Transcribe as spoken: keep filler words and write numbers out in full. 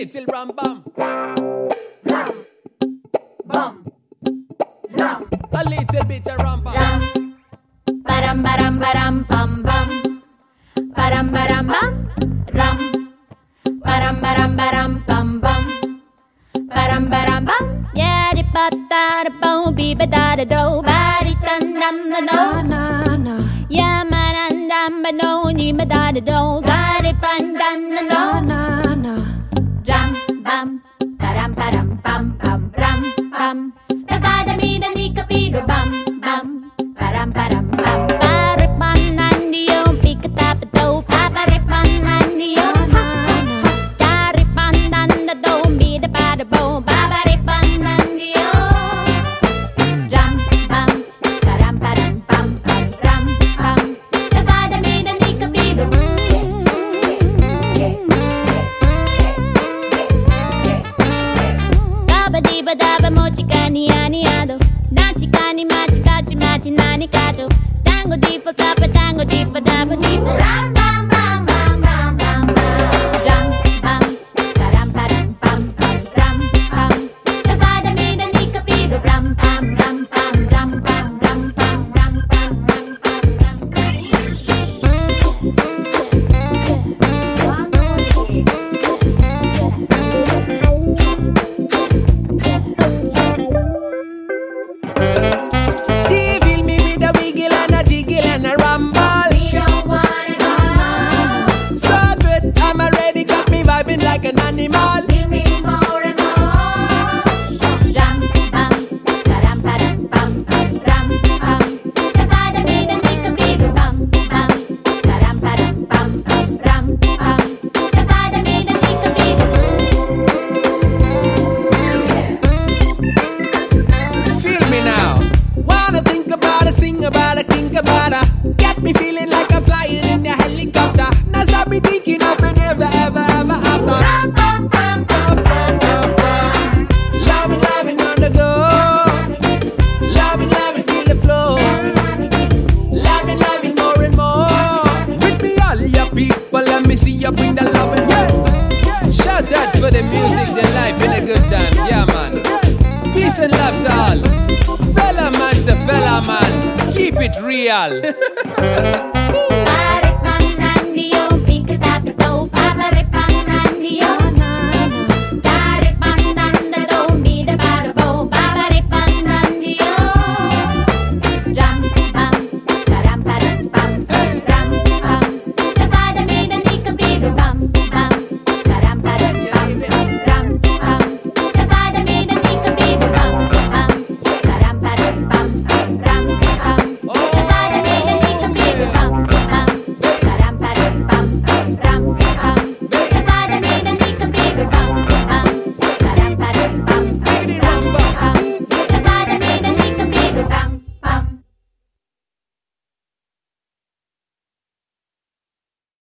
little ram bam. Ram, bam, ram. A little bit of ram bam. Ram, baram baram baram bam bam. Baram baram bam, ram. Baram baram baram bam bam. Baram baram bam. Yeah, di ba da da bo, be ba da da do, ba di da da da do. Na na. Yeah, man and dam ba no, ni ba da da do, ga di ba da da do. Na na. Ram bam, baram baram bam bam, ram bam. Da ba da mi da ni ka pi do bam bam. Baram baram bam. Baripan nandiyo, pika tapa do, pa baripan nandiyo. Daripan dan da do, mi da ba da bo, ba baripan nandiyo. Ram bam, baram baram bam bam, ram bam. Da ba da mi da ni ka pi do. Saba di ba da ba mo chikani ani ado. Na chikani ma chikachi ma chinani kato. Tango di fa tapa tango di fa da ba di fa. Ram bam bam bam bam bam bam. Ram bam, baram baram bam bam, ram bam. Da ba da mi da ni ka pi do. Ram bam ram bam ram bam ram bam ram bam ram bam ram. She fill me with a wiggle and a jiggle and a rumble. We don't wanna go. So good, I'm already got me vibing like an animal. Give me more and more. Ram bam, baram baram bam bam, ram bam. Da ba da mi da ni ka pi do. Bam bam, baram baram bam bam, ram bam. Da ba da mi da ni ka pi do. Feel me now. Wanna think about it, sing about it, think about it. Get me feeling like I'm flying in a helicopter. Now stop me thinking of it never, ever, ever after. Ram, bam, bam, bam, bam, bam, bam. Loving, loving on the go. Loving, loving, feel the flow. Loving, loving more and more. With me, all your people, let me see you bring the loving. Yeah, yeah. Shout out for the music, the life, and the good times. Yeah, man. Peace and love to all. Fella man to fella man. Keep it real.